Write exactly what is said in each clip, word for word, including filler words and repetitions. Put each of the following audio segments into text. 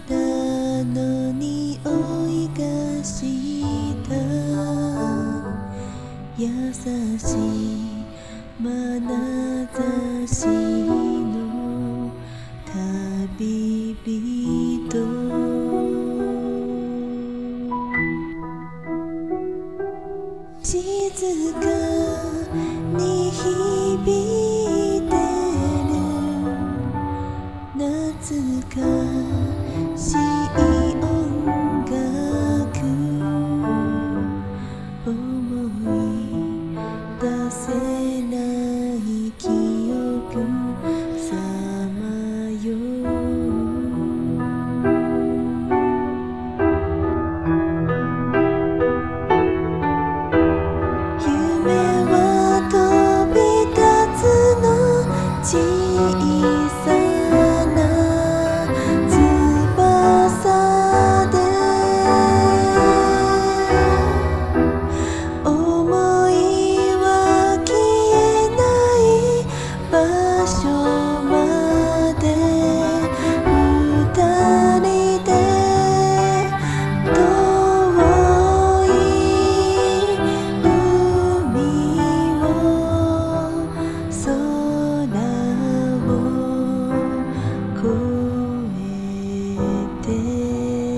たのにおいがした優しい眼差しの旅人静かに響いてる懐かしい音楽思い出せない記憶さまよ夢は飛び立つの小さな翼で思いは消えない場所まで二人で遠い海を空を越えて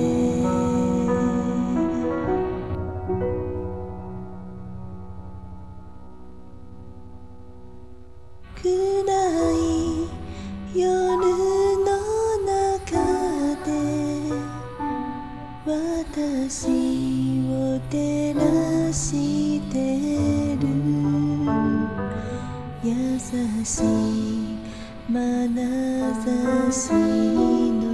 暗い夜の中で私を照らしてる優しい眼差しの